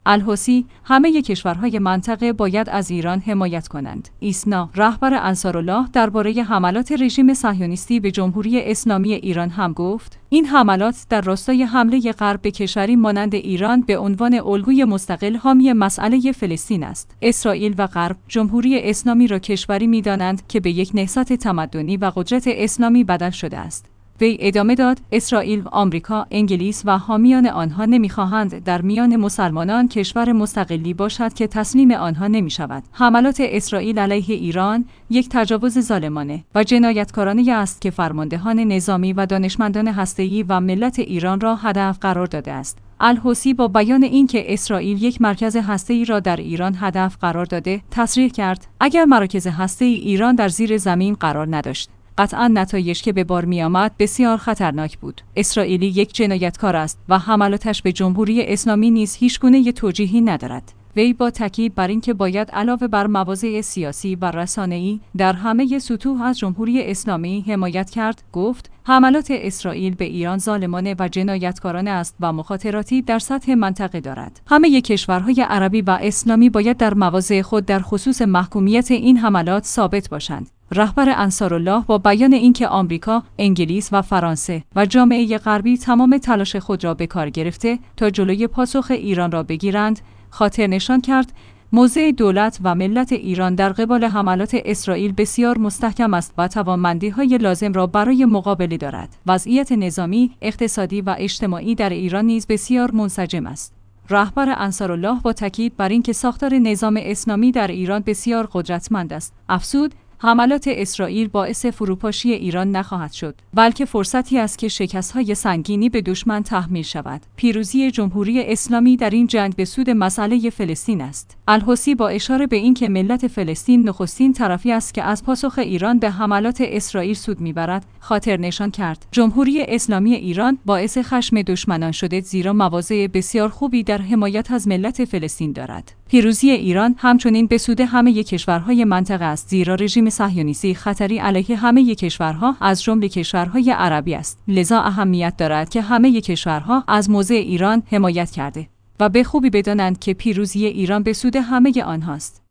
الحوثی: همه کشورهای منطقه باید از ایران حمایت کنند. ایسنا: رهبر انصارالله درباره حملات رژیم صهیونیستی به جمهوری اسلامی ایران هم گفت: این حملات در راستای حمله غرب به کشوری مانند ایران به عنوان الگوی مستقل حامی مسئله فلسطین است. اسرائیل و غرب جمهوری اسلامی را کشوری می‌دانند که به یک نهضت تمدنی و قدرت اسلامی بدل شده است. وی ادامه داد: اسرائیل، آمریکا، انگلیس و حامیان آنها نمی‌خواهند در میان مسلمانان کشور مستقلی باشد که تسلیم آنها نمی‌شود. حملات اسرائیل علیه ایران یک تجاوز ظالمانه و جنایتکارانه است که فرماندهان نظامی و دانشمندان هسته‌ای و ملت ایران را هدف قرار داده است. الحوثی با بیان اینکه اسرائیل یک مرکز هسته‌ای را در ایران هدف قرار داده، تصریح کرد: اگر مراکز هسته‌ای ایران در زیر زمین قرار نداشت، قطعاً نتایج که به بار می آمد بسیار خطرناک بود. اسرائیلی یک جنایتکار است و حملاتش به جمهوری اسلامی نیز هیچگونه توجیهی ندارد. وی با تاکید بر اینکه باید علاوه بر مواضع سیاسی و رسانه‌ای در همه سطوح از جمهوری اسلامی حمایت کرد، گفت: حملات اسرائیل به ایران ظالمانه و جنایتکارانه است و مخاطراتی در سطح منطقه دارد. همه کشورهای عربی و اسلامی باید در مواضع خود در خصوص محکومیت این حملات ثابت باشند. رهبر انصارالله با بیان اینکه آمریکا، انگلیس و فرانسه و جامعه غربی تمام تلاش خود را به کار گرفته تا جلوی پاسخ ایران را بگیرند، خاطر نشان کرد موضع دولت و ملت ایران در قبال حملات اسرائیل بسیار مستحکم است و توانمندی‌های لازم را برای مقابله دارد. وضعیت نظامی، اقتصادی و اجتماعی در ایران نیز بسیار منسجم است. رهبر انصارالله با تاکید بر اینکه ساختار نظام اسلامی در ایران بسیار قدرتمند است، افزود: حملات اسرائیل باعث فروپاشی ایران نخواهد شد، بلکه فرصتی است که شکست‌های سنگینی به دشمن تحمیل شود. پیروزی جمهوری اسلامی در این جنگ به سود مسئله فلسطین است. الحوثی با اشاره به اینکه ملت فلسطین نخستین طرفی است که از پاسخ ایران به حملات اسرائیل سود می‌برد، خاطر نشان کرد: جمهوری اسلامی ایران باعث خشم دشمنان شده، زیرا مواضع بسیار خوبی در حمایت از ملت فلسطین دارد. پیروزی ایران همچنین به سود همه کشورهای منطقه است، زیرا رژیم صهیونیستی خطری علیه همه کشورها از جمله کشورهای عربی است. لذا اهمیت دارد که همه کشورها از موضع ایران حمایت کرده و به خوبی بدانند که پیروزی ایران به سود همه آنهاست.